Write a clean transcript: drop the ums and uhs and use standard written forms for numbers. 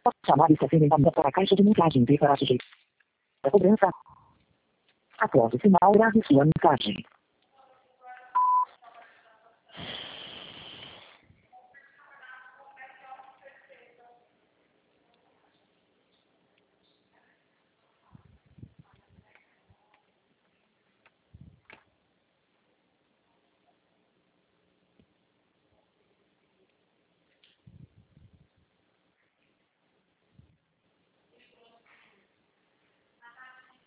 Chamada está sendo encaminhada para a caixa de mensagem B para sujeito. A cobrança. Após o sinal, grave sua mensagem.